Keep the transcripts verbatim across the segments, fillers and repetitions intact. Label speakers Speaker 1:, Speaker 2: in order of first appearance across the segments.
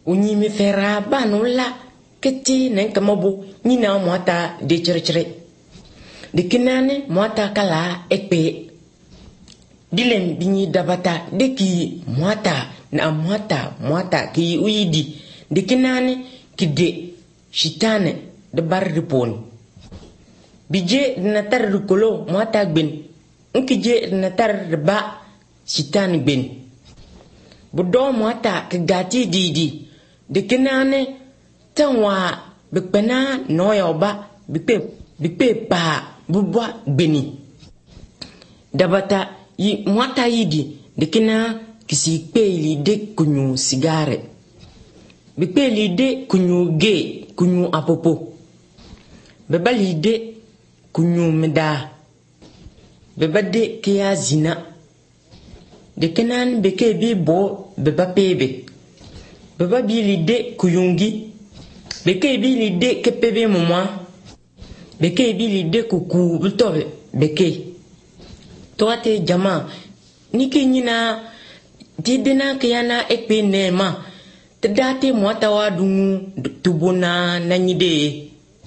Speaker 1: unyi mi fera banula keti nenkamobu nina mwata de chire de kinane mwata kala ekpe dilem binyi dabata deki mwata na mwata mwata ki uyidi de kinane kide shitane de barripon bije na tar rukolo mwata gben nkije na tar ba shitane gben budo mwata kagati didi de kinane tanwa bikpena noyoba bikpe bikpe pa bubwa gbeni dabata yi mwata yidi dikina kisi kpeli de kunyu sigare bikpeli de kunyu ge kunyu apopo bebali de kunyu meda bebade kiya zina dikinan beke bi bo beba pebe beba bili de kuyungi beke bili de kepebe mumwa beke bili de kuku butobe beke toate jama niki nyina didena kiyana ekpe nema tedate mwata wadungu tubuna nanyide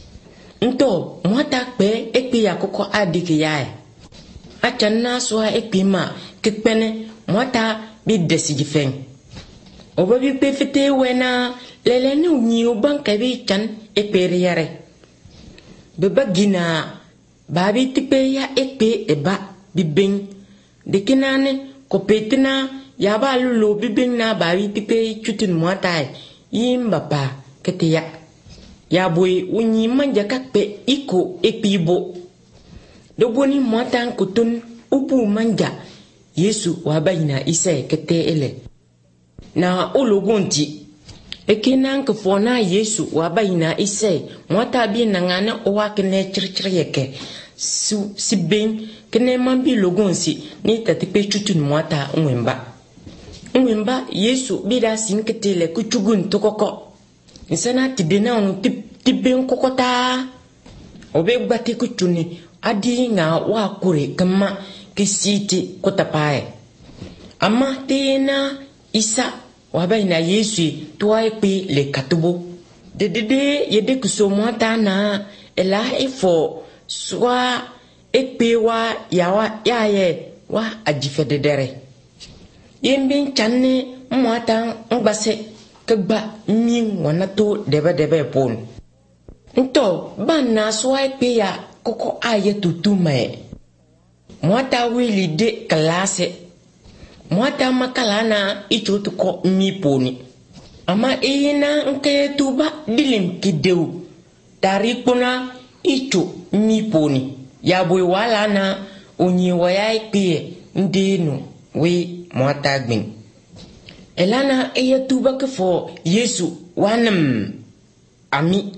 Speaker 1: nto mwata kpe ekpe yakoko adike yae achana swa ekpe ma kekpene mwata bi desigifeng obabi pe fete wena lelene unyi ubanka bi chan ekpe yare beba gina babi tipe ya ekpe eba bibeng dekinane kopetina yaba lulu bibeng na babi tipe chutin mwata yimba pa ketia yabwe unyi manja kakpe iko ekpibo doboni mwata kutun upu manja Yesu wabayina isa kete ele na ologonti ekena nkfona Yesu wabayina isa mwata bi nangane owa kene chirchiriyeke su sibeng kene mambi logonsi ni tatipe chutun mwata nwemba nwemba Yesu bida sinketele kuchugun tokoko nsana tibena on tip tibeng kokota obe gbati kuchuni adi nga wa kure kama kisiti kotapae ama tena isa wabaina Yesu tuaipi le katubo dedede yede kusomwata na ela ifo swa ekpe wa yawa yaye wa ajifededere yemben channe mwata ngbase kagba min wanato debe debe pon nto banna swa ekpe ya koko aye tutume mwata wili de klase mwata makalana ichotu ko miponi ama ina nke tuba dilim kideu tarikuna icho miponi yabwe wala na onyi waya ikpe ndenu we mwata gbin elana eye tuba kefo Yesu wanam ami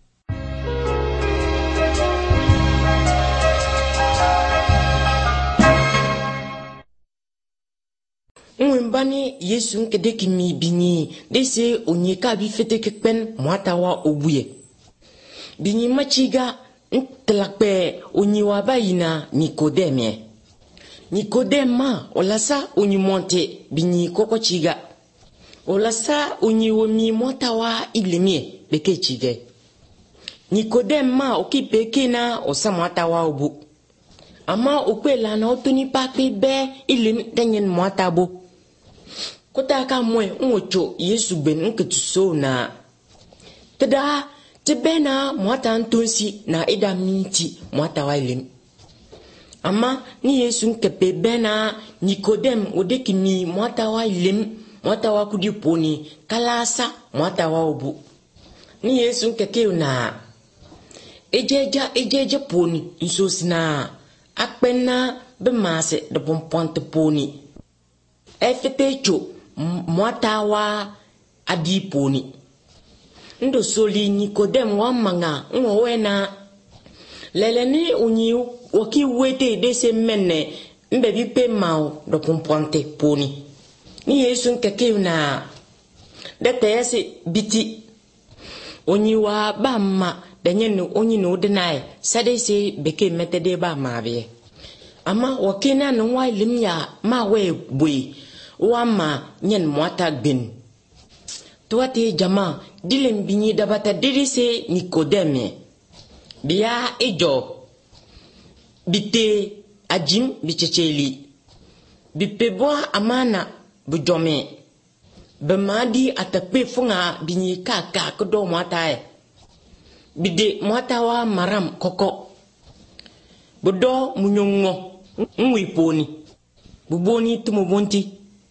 Speaker 1: Mwembani Yesu nkede kimi bini dese onyeka bi fete kekpen mwata wa obuye bini machiga ntlakpe onyiwa bayina Nikodeme Nikodema olasa onyimonte bini kokochiga olasa onyiwo mi mwata wa ilemie beke chige Nikodema okipeke na osa mwata wa obu ama okwela na otuni pape be ilim denyen mwata bo kota mwe ngocho Yesu ben nketuso na tada tebena mwata ntonsi na ida minti mwata wa ilim ama ni Yesu nkepe bena Nikodem odeki mi mwata wa ilim mwata wa kudiponi kalasa mwata wa obu ni Yesu nkeke na ejeja ejeje poni nsosina akpena bemase de pomponte poni efetecho mwata wa adiponi ndo soli Nikodem wa manga nwowena leleni unyi waki wete dese menne mbebi pe mao de pomponte poni ni Yesu nkeke na dete yesi biti onyi wa bamma danyenu onyi no denai sadese beke metede ba mabe ama wakena no wa limya ma we bwe wa ma nyen mwata gbin Tuate jama dilem binyi dabata dedese Nikodeme. Biya ejo. Bite ajim bichecheli. Bipeboa amana bujome. Bemadi atape funga binyi kaka kodo mwatae. Bide mwatawa maram koko. Bodo munyongo mwiponi. Buboni tumubonti.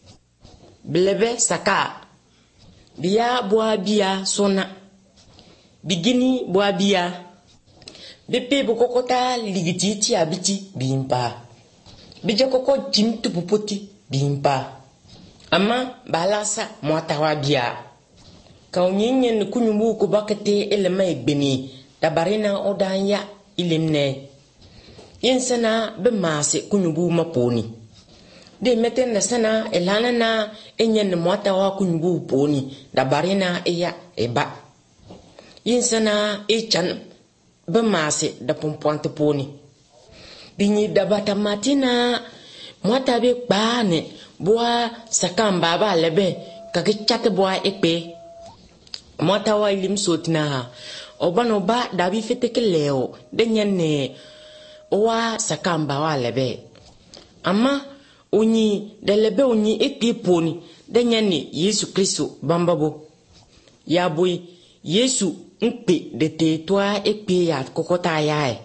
Speaker 1: Blebe saka. Biya boa biya sona. Bigini boa biya. Bepe bokokota ligiti abiti bimpa. Bija koko jim tupupoti bimpa. Ama balasa mwatawa biya. Kaunyenye nukunyumbu kubakete elema egbeni. Dabarina odanya ilimne. Yensana bemase kunyumbu maponi. De meten na sana elana na enyen mwatawa kunyumbu poni. Dabarina eya eba. Yensana echan bemase da pompoante poni. Binyi dabata matina mwata be kpaane boa sakamba ba lebe kakichate boa ekpe. Mwata wa ilim sotina obano ba dabi feteke leo denyane owa sakamba wa lebe. Ama onyi delebe onyi ekpe poni denyane Yesu Kristo bambabo. Yabui Yesu nkpe dete toa ekpe ya kokota yae.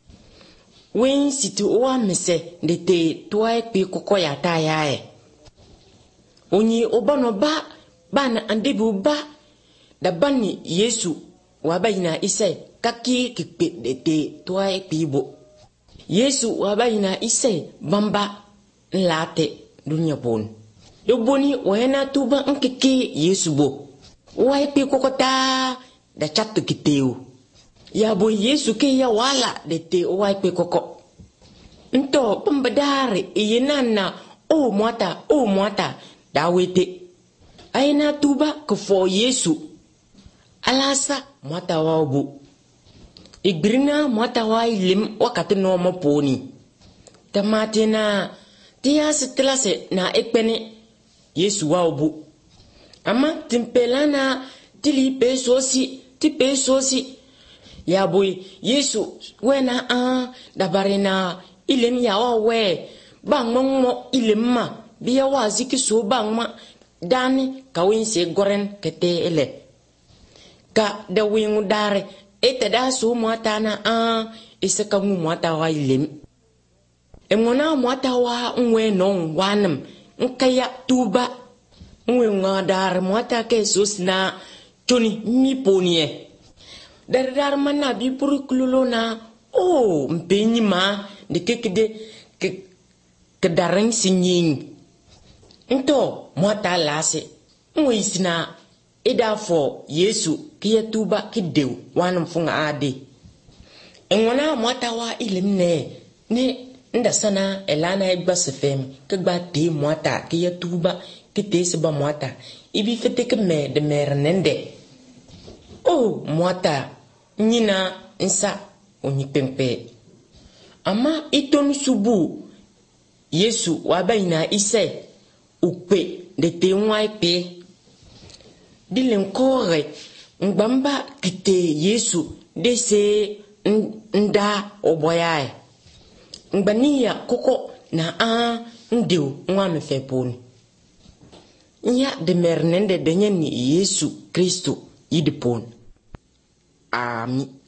Speaker 1: Wen siti owa mese dete toa ekpe koko ya ta yae. Onyi obano ba bana andebu ba dabani Yesu wabayina isai kaki kikpe dete toa ekpe bo. Yesu wabayina isai bamba nlate dunya pon. Yoboni wahena tuba nkeke Yesu bo. Owa ekpe kokota da chatu kiteu. Ya bo Yesu ke ya wala dete owa ekpe koko. Nto pembedare iyenana o mwata o mwata dawete. Aina tuba kefo Yesu. Alasa mwata wa obu. Igrina mwata wa ilim wakati no maponi. Tamate na tia setelase na ekpene Yesu wa obu. Ama timpelana tili pesosi ti pesosi. Ya boy Yesu wena a dabarena ilim ya wa we bang mo ilim ma biya wa ziki so bang ma dani kawin se goren kete ele. Ka da wingu dare ete da so mwata na a iseka mu mwata wa ilim. Emona mwata wa nwe non wanam nkaya tuba nwe ngadar mwata ke susna choni mi ponie. Dar dar mana bi puruklulo na oh mpenyi ma de kekede ke kedareng sinyin. Nto mwata lase nwe isina eda fo Yesu kiya tuba kideu wanam funga ade. Engwana mwata wa ilimne ne nda sana elana egba sefem kegba te mwata kiya tuba kite seba mwata ibi fete ke me de mernende. Oh mwata nina nsa onyipempe. Ama itonu subu Yesu wabayina ise ukpe de te nwa ekpe. Dilenkore ngbamba kite Yesu dese nda oboyae. Ngbaniya koko na a ndeu nwa mefeponi. Nya de mernende denye ni Yesu Kristo yidipon. Amen.